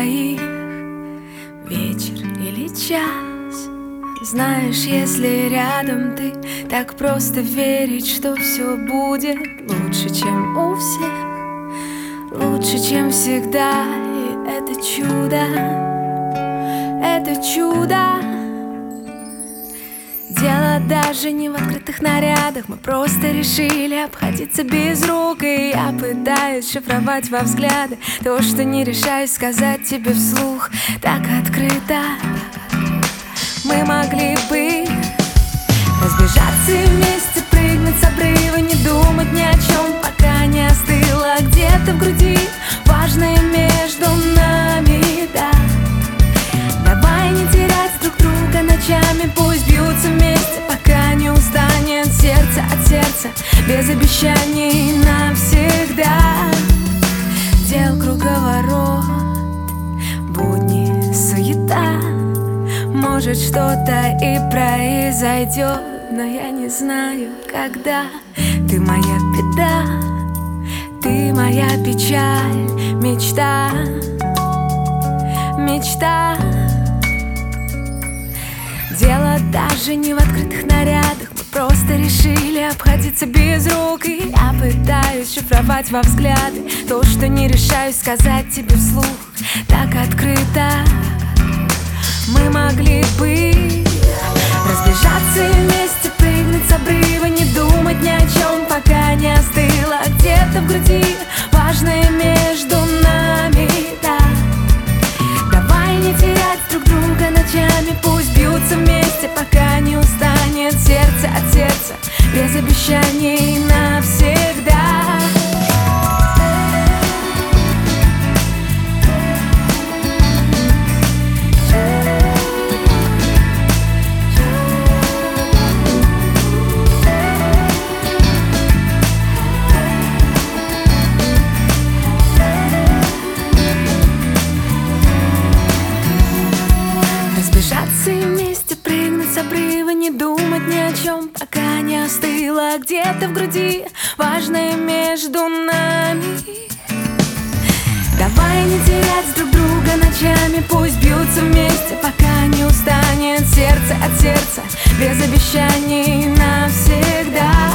двоих, вечер или час. Знаешь, если рядом ты, так просто верить, что все будет лучше, чем у всех, лучше, чем всегда. И это чудо, это чудо. Дело даже не в открытых нарядах. Мы просто решили обходиться без рук. И я пытаюсь шифровать во взгляды то, что не решаюсь сказать тебе вслух. Так открыто мы могли бы разбежаться и вместе прыгнуть с обрыва, не думать ни о чем, пока не остыло где-то в груди важное между нами, да. Давай не терять друг друга ночами, пусть бьются вместе, пока не устанет сердце от сердца, без обещаний навсегда. Дел круговорот, будни, суета. Может, что-то и произойдет, но я не знаю, когда. Ты моя беда, ты моя печаль, мечта, мечта. Дело даже не в открытых нарядах. Мы просто решили обходиться без рук. И я пытаюсь шифровать во взгляды то, что не решаюсь сказать тебе вслух. Так открыто мы могли бы разбежаться и вместе прыгнуть с обрыва, не думать ни о чем, пока не остыло где-то в груди важное между нами, да. Давай не терять друг друга ночами, пусть бьются вместе, пока не устанет сердце от сердца, без обещаний навсегда. Разбежаться и вместе прыгнуть с обрыва, не думать ни о чем, пока не остыло где-то в груди важное между нами. Давай не терять друг друга ночами, пусть бьются вместе, пока не устанет сердце от сердца, без обещаний навсегда.